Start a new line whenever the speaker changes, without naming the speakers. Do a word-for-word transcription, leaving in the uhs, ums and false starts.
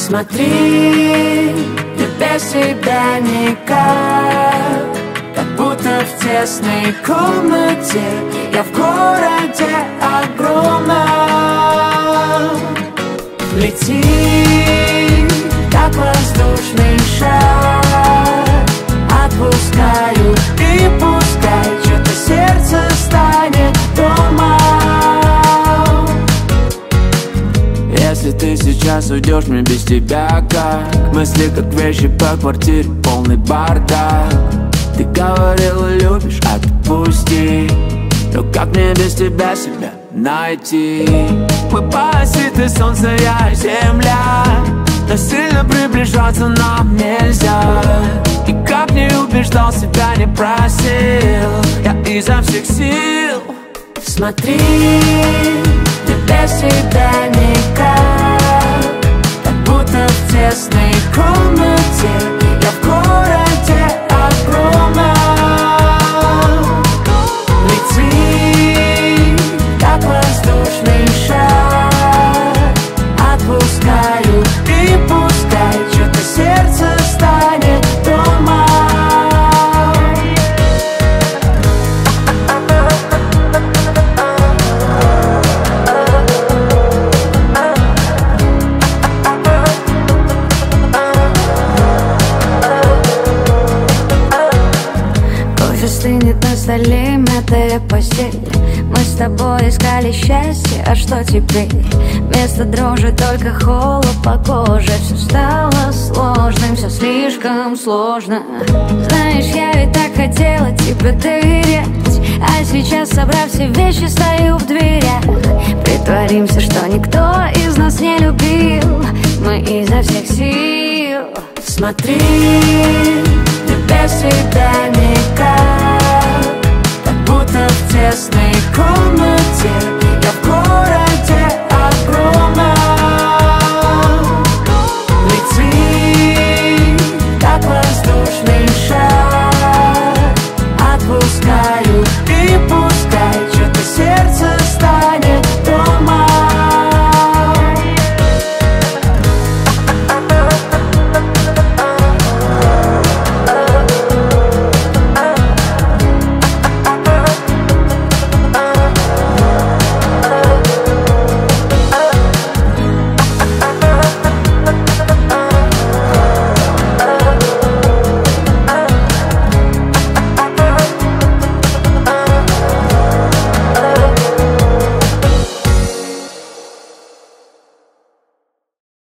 Смотри, я без тебя никак, как будто в тесной комнате, я в городе огромном. Лети, как воздушный шар, отпускаю и пускай что-то сердце станет домом. Если ты сейчас уйдешь, мне без тебя как мысли, как вещи по квартире, полный бардак. Ты говорила, любишь, отпусти. Но как мне без тебя себя найти? Мы паразиты, солнце, я и земля, но сильно приближаться нам нельзя. И как не убеждал, себя не просил, я изо всех сил. Смотри, ты без тебя никак, как будто в тесной комнате, я в городе огромном. Лети, как воздушный шар, отпускаю и пускай что-то сердце станет домом. Стынет на столе мятая постель. Мы с тобой искали счастье, а что теперь? Вместо дрожи только холод по коже. Все стало сложным, все слишком сложно. Знаешь, я ведь так хотела тебе доверять, а сейчас, собрав все вещи, стою в дверях. Притворимся, что никто из нас не любил, мы изо всех сил. Смотри, я без тебя никак, как будто в тесной